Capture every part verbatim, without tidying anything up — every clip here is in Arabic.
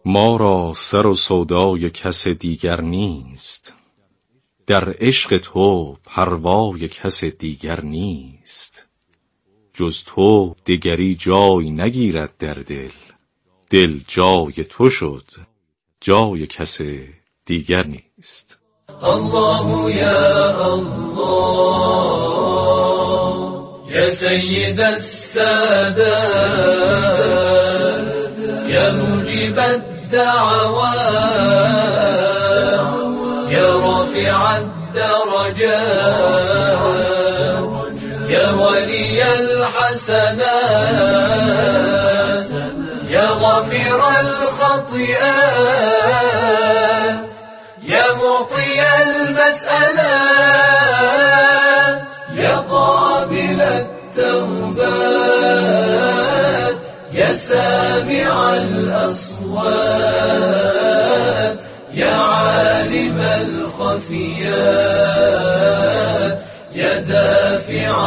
ما را سر و سودای کس دیگر نیست، در عشق تو پروای کس دیگر نیست. جز تو دگری جای نگیرد در دل، دل جای تو شد جای کس دیگر نیست. الله یا الله یا سید السادات یا مجیب الدعوات یا رافع الدرجات یا ولی الحسنات یا غفر الخطیئات یا معطی المسألات یا قابل التوبات یا سامع الأصوات یا عالم الخفيات یا دافع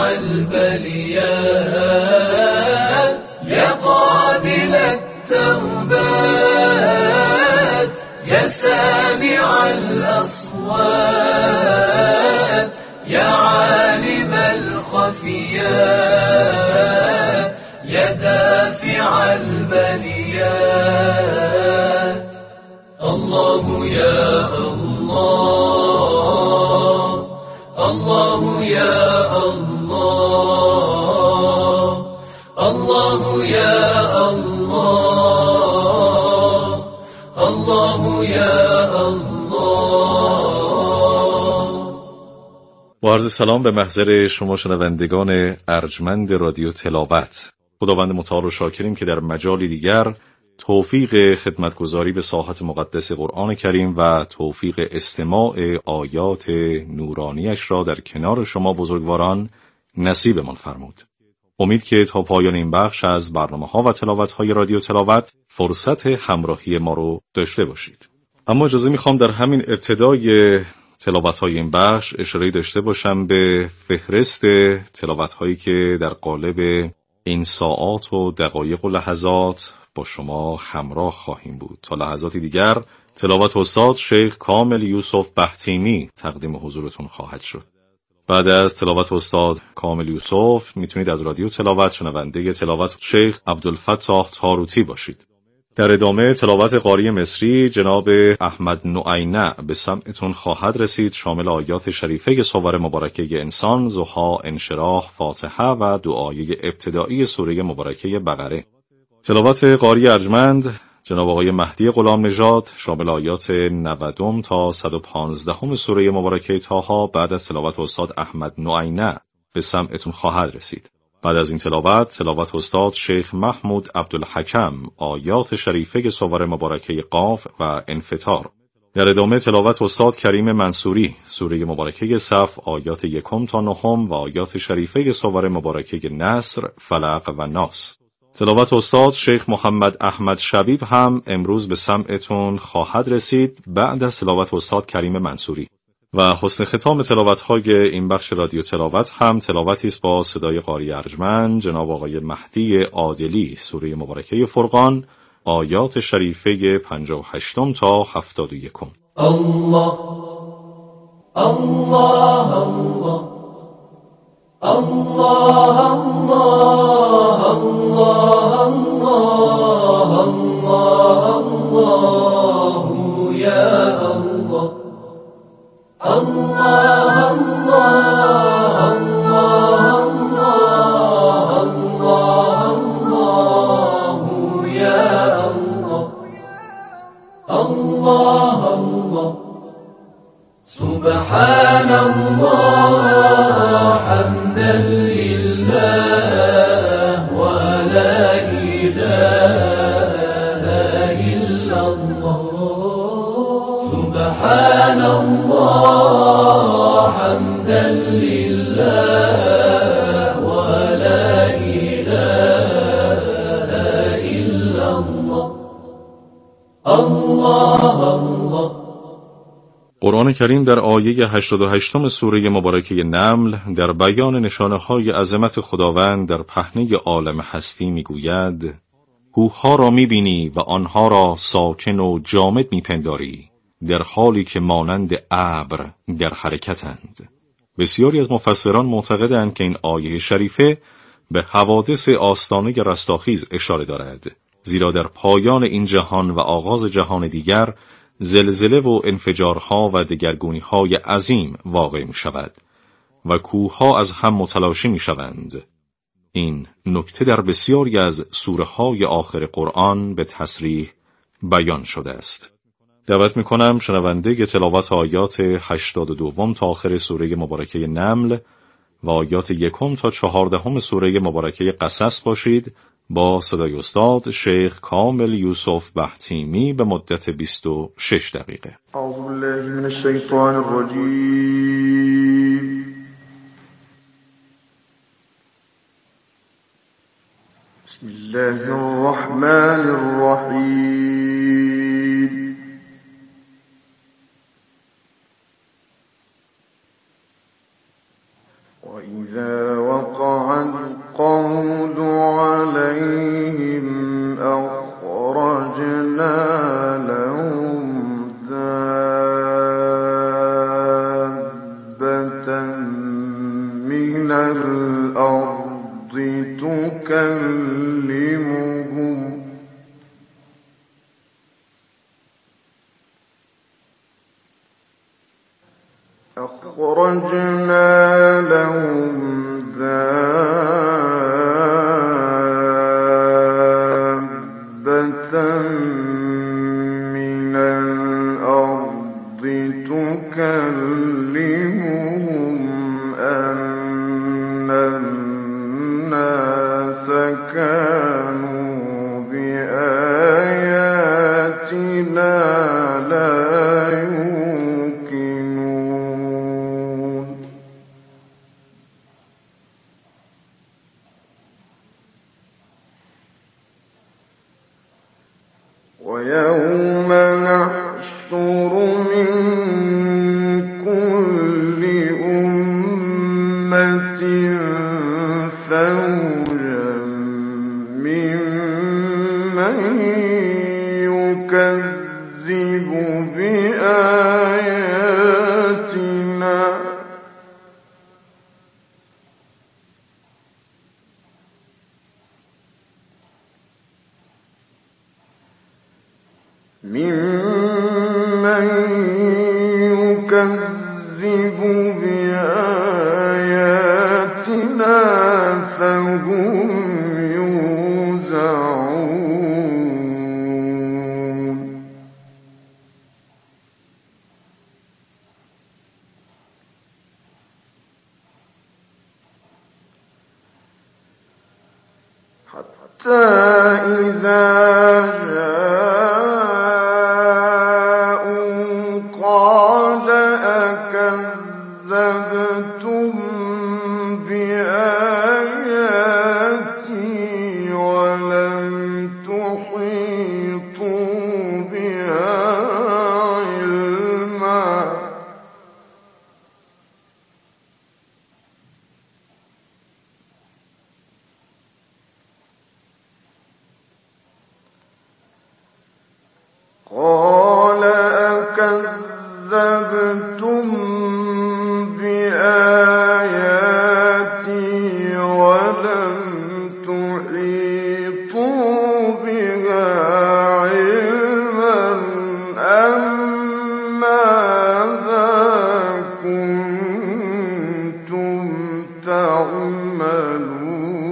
البليات یا قابل التوبات یا سامع الأصوات یا عالم الخفيات یا دافع البليات. الله یا الله الله یا الله الله یا الله الله یا الله. با عرض سلام به محضر شما شنوندگان ارجمند رادیو تلاوت. خداوند متعال رو شاکریم که در مجالی دیگر توفیق خدمتگزاری به ساحت مقدس قرآن کریم و توفیق استماع آیات نورانیش را در کنار شما بزرگواران نصیبمان فرمود. امید که تا پایان این بخش از برنامه‌ها و تلاوت‌های رادیو تلاوت فرصت همراهی ما رو داشته باشید. اما اجازه می‌خوام در همین ابتدای تلاوت‌های این بخش اشاره داشته باشم به فهرست تلاوت‌هایی که در قالب این ساعات و دقایق و لحظات با شما همراه خواهیم بود. تا لحظاتی دیگر تلاوت استاد شیخ کامل یوسف بهتیمی تقدیم حضورتون خواهد شد. بعد از تلاوت استاد کامل یوسف میتونید از رادیو تلاوت شنونده تلاوت شیخ عبدالفتاح تاروتی باشید. در ادامه تلاوت قاری مصری جناب احمد نعینه به سمعتون خواهد رسید، شامل آیات شریفه سور مبارکه انسان، ضحی، انشراح، فاتحه و دعای ابتدایی سوره مبارکه بقره. تلاوت قاری ارجمند جناب آقای مهدی غلام نژاد شامل آیات نود تا صد و پانزده سوره مبارکه طه بعد از تلاوت استاد احمد نعینه به سمعتون خواهد رسید. بعد از این تلاوت تلاوت استاد شیخ محمود عبدالحکم آیات شریفه سور مبارکه قاف و انفطار. در ادامه تلاوت استاد کریم منصوری سوره مبارکه صف آیات یکم تا نهم و آیات شریفه سور مبارکه نصر، فلق و ناس. تلاوت استاد شیخ محمد احمد شبیب هم امروز به سمعتون خواهد رسید بعد از تلاوت استاد کریم منصوری. و حسن ختام تلاوت‌های این بخش رادیو تلاوت هم تلاوتی است با صدای قاری ارجمند جناب آقای مهدی عادلی سوره مبارکه فرقان آیات شریفه پنجاه و هشت تا هفتاد و یک. الله الله الله الله الله الله الله الله یا الله الله الله الله الله الله یا الله الله الله سبحان الله حمدا لله ولا إله إلا الله سبحان الله حمدا لله ولا إله إلا الله الله الله. قرآن کریم در آیه هشتاد و هشت سوره مبارکه نمل در بیان نشانه‌های عظمت خداوند در پهنه عالم هستی می‌گوید کوه‌ها را می‌بینی و آنها را ساکن و جامد می‌پنداری، در حالی که مانند ابر در حرکتند. بسیاری از مفسران معتقدند که این آیه شریفه به حوادث آستانه رستاخیز اشاره دارد، زیرا در پایان این جهان و آغاز جهان دیگر زلزله و انفجارها و دگرگونی‌های عظیم واقع می‌شود و کوه‌ها از هم متلاشی می‌شوند. این نکته در بسیاری از سوره‌های آخر قرآن به تصریح بیان شده است. دعوت می‌کنم شنونده تلاوت آیات هشتاد و دو تا آخر سوره مبارکه نمل و آیات یکم تا چهاردهم سوره مبارکه قصص باشید با صدای استاد شیخ کامل یوسف بحتیمی به مدت بیست و شش دقیقه. اعوذ بالله من الشیطان الرجیم. بسم الله الرحمن الرحیم. وإذا وقع القول عليهم أخرجنا لهم دابة من الأرض تكلمهم أخرجنا لهم دابة من الأرض تكلمهم أن الناس كانوا بآياتنا لا يوقنون. ويوم نحشر من كل أمة فوجا ممن يكذب بآياتنا ممن يكذب بآياتنا فهم يوزعون. حتى إذا جاءوا قال أكذبتم بآياتي ولم تحيطوا بها علما قال أكذبتم بآياتي ولم تحيطوا بها علما أم ماذا كنتم تعملون.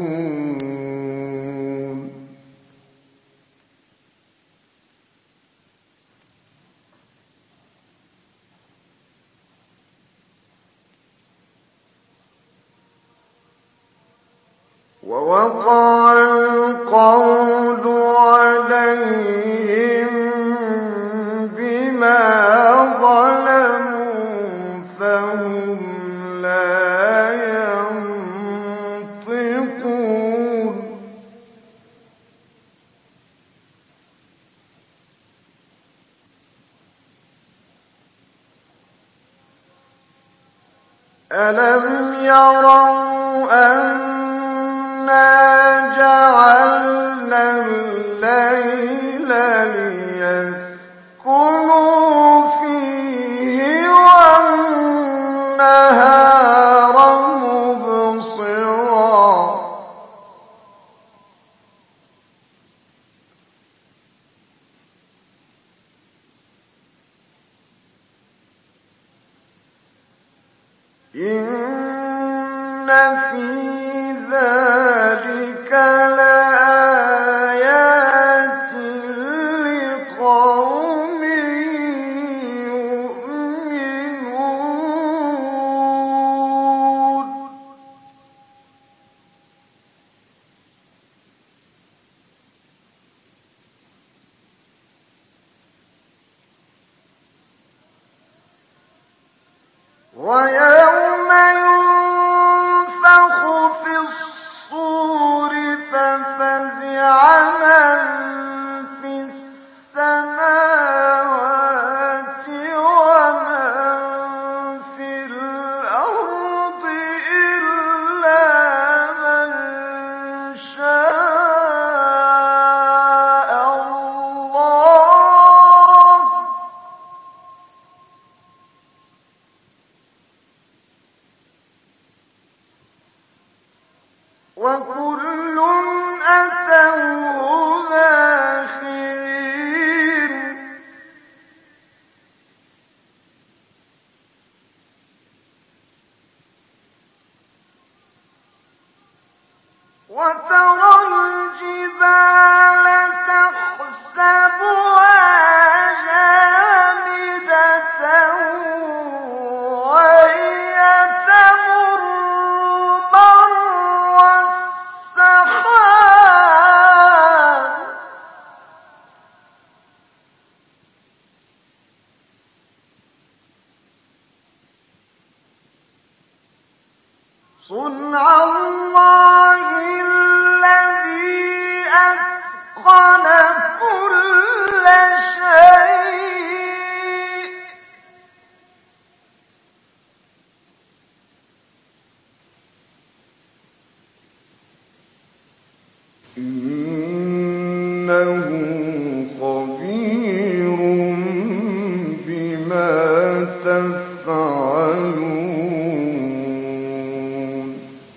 ووقع القول عليهم بما ظلموا فهم لا ينطقون. ألم يروا أن جعلنا الليل ليسكنوا فيه والنهار مبصرا إن في ذلك لآيات لقوم يؤمنون ويوم ينفخ في الصور ففزع من في السماوات ومن في الأرض إلا من شاء الله وكل أتوه داخرين وترى الجبال تحسبها جامدة وهي تمر مر السحاب صنع الله الذي أتقن كل شيء إنه خبير بما تفعلون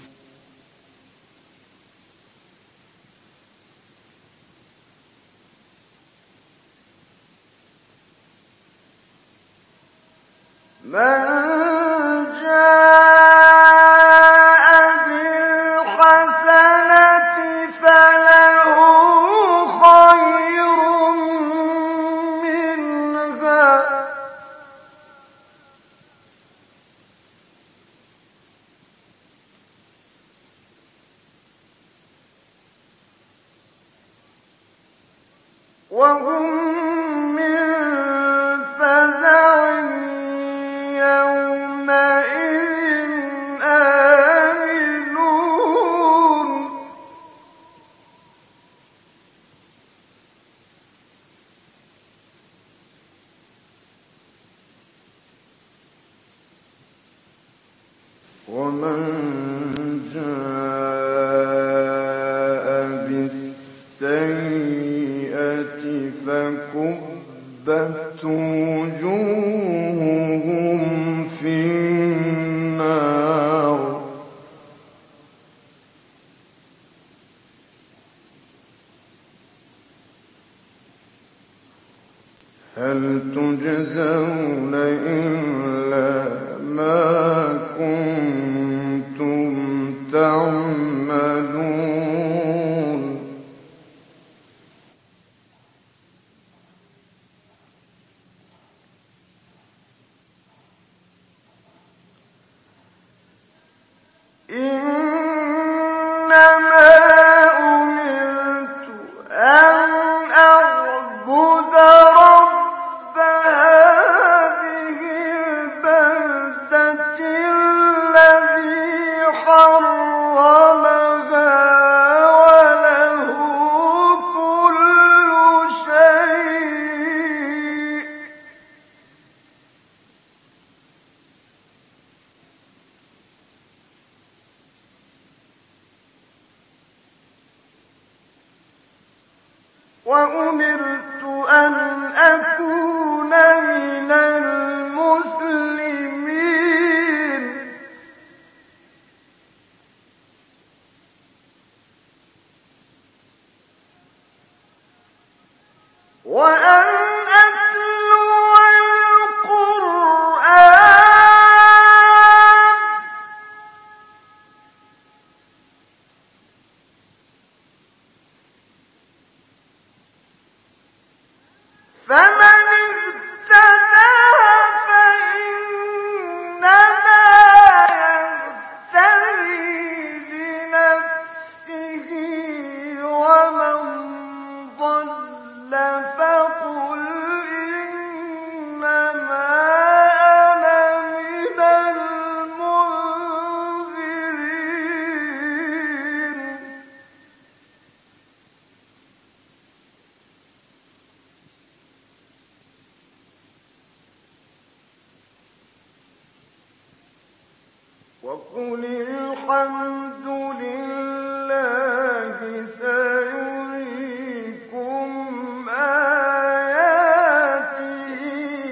من جاء بالحسنة فله خير منها وهم من فزع يومئذ آمنون ومن جاء بالسيئة فكبت وجوههم في النار هل تجزون إلا ما كنتم تعملون إنما أمرت أن أعبد رب هذه البلدة وأمرت أن أكون من المسلمين وأن أتلو القرآن فمن اهتدى فإنما يهتدي لنفسه ومن ضل فقل إنما أنا من المنذرين وقل الحمد لله سيريكم آياته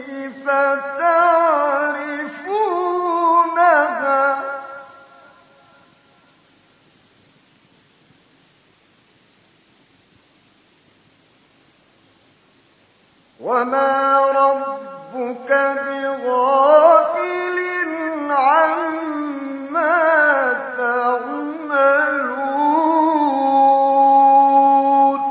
فتعرفونها وما ربك بغافل عما تعملون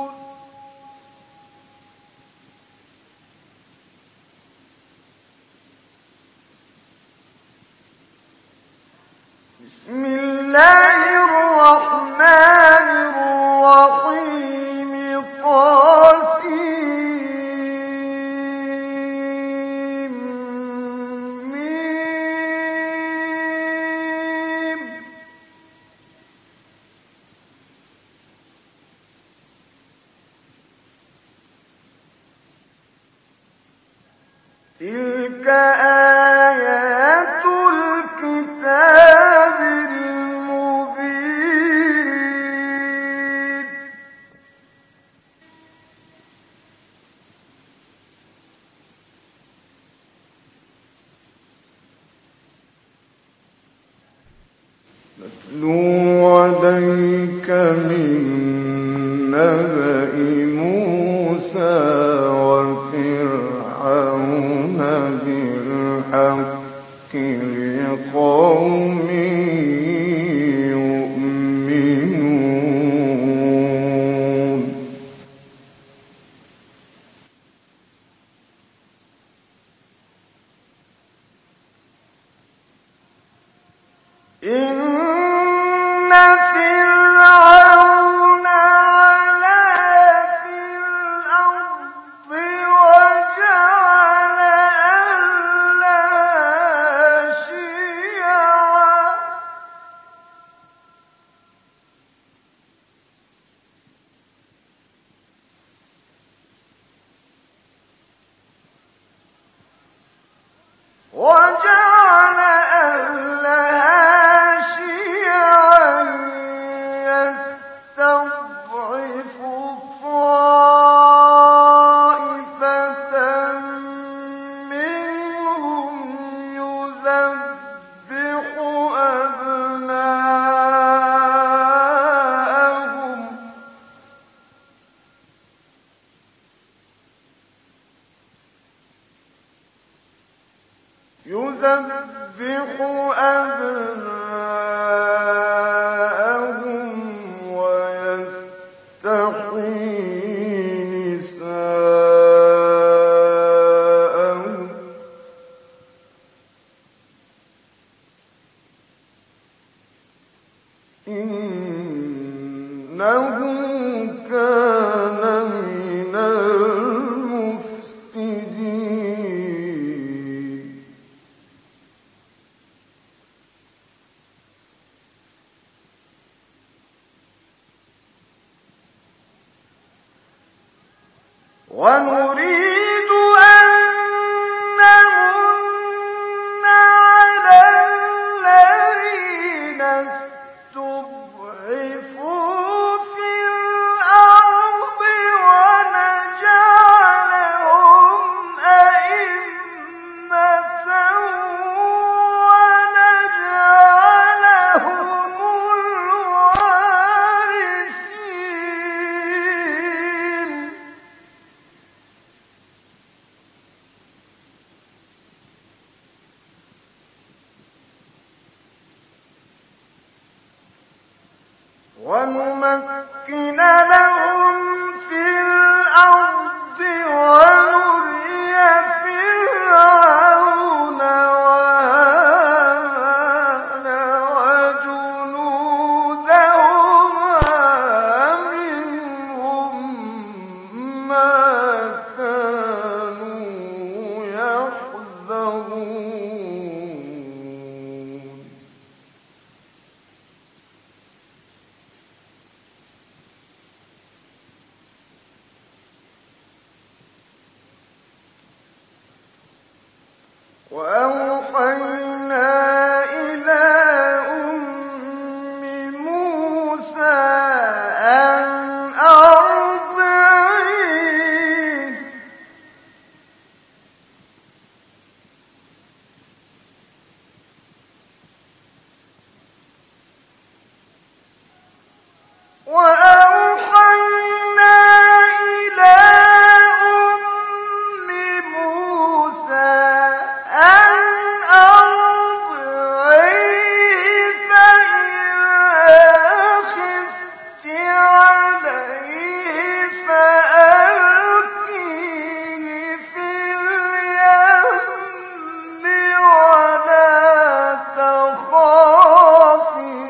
بسم الله الرحمن الرحيم طاسيم ميم تلك آيات الكتاب المبين نتلو عليك من نبأ موسى وفرعون بالحق لقوم يؤمنون إن فرعون علا في الأرض وجعل أهلها شيعا وجعل أهلها شيعا يستضعف طائفة منهم يذبح أبناءهم يذبح أبناءهم ويستحيي نساءهم إنه كان من المفسدين ونريد أن نمن على الذين استضعفوا في الأرض ونجعلهم ونمكن لهم في الأرض ونري فرعون وهامان وجنودهما منهم ما كانوا يحذرون وأوحينا إلى أم موسى أن أرضعيه وأوحينا إلى أم موسى أن أرضعيه فإذا خفت عليه فألقيه في اليم ولا تخافي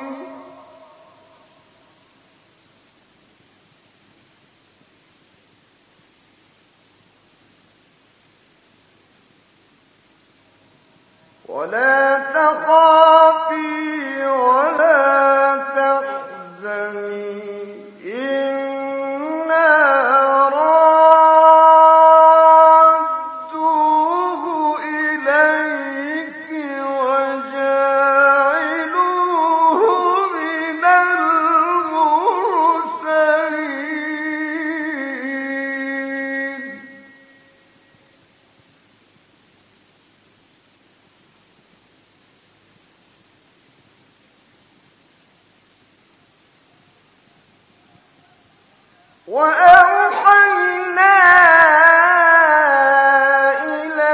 ولا تخافي ولا تحزني إنا رادوه إليك وجاعلوه من المرسلين وأوحينا إلى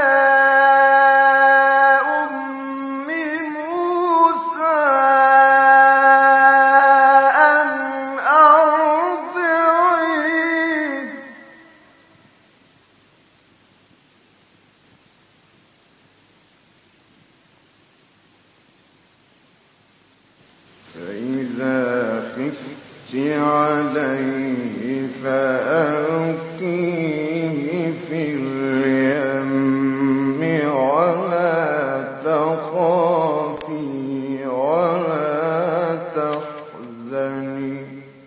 أم موسى أن أرضعيه فإذا خفت عليه فألقيه في اليم ولا تخافي ولا تحزني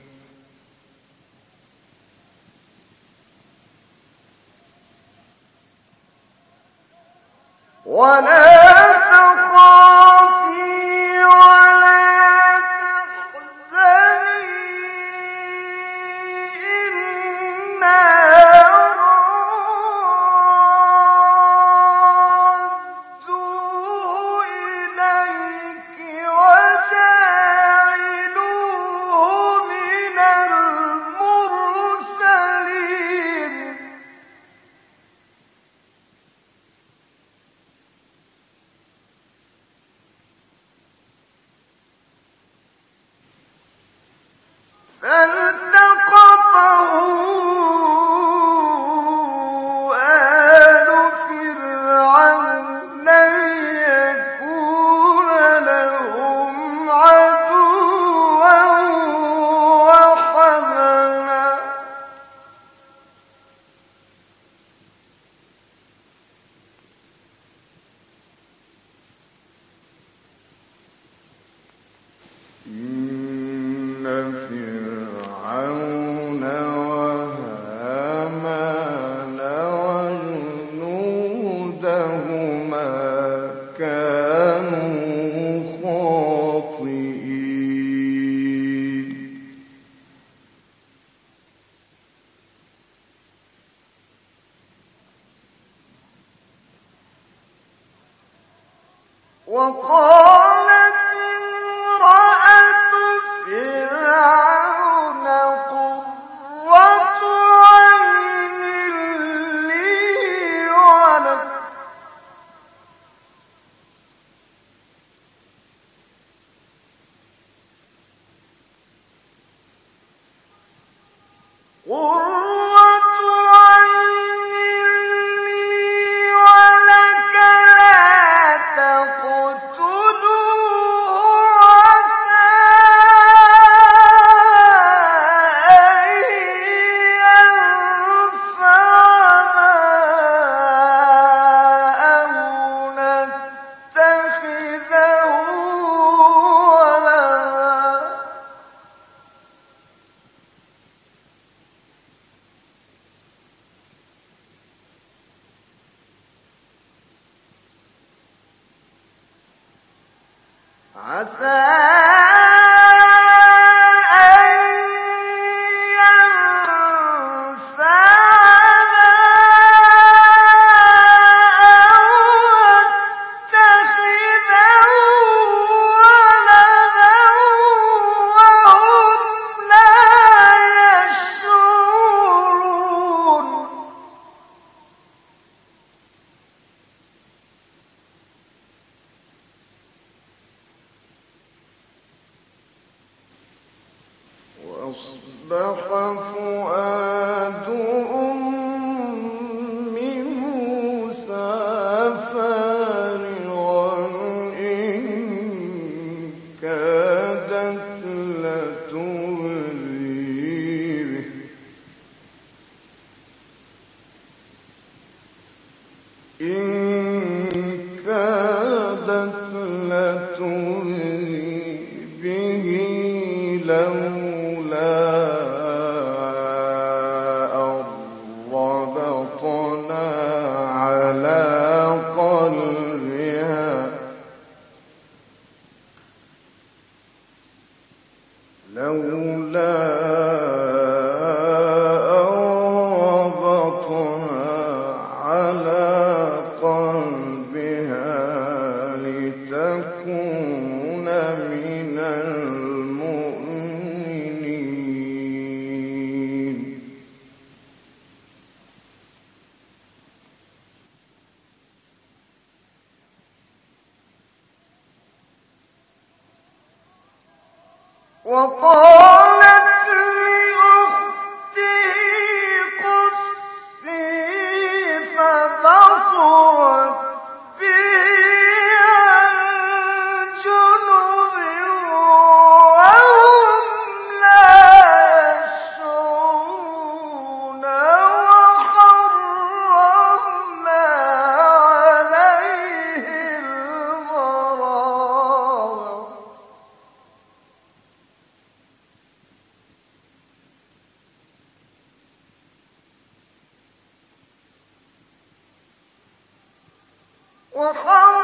ولا تخافي ولا تحزني إنا رادوه إليك وجاعلوه من المرسلين فالتقطه آل فرعون ليكون لهم عدوا وحزنا إن فرعون وهامان وجنودهما كانوا خاطئين وقالت امرأة فرعون قرة عين لي ولك وأصبح فؤاد أم موسى فارغا إن كادت لتبدي به إن كادت لتبدي به لولا أن ربطنا على قلبها لولا أن ربطنا على قلبها لتكون من المؤمنين وقالت لأخته قصي فبصرت به عن جنب وهم لا يشعرون وحرمنا عليه المراضع وحرمنا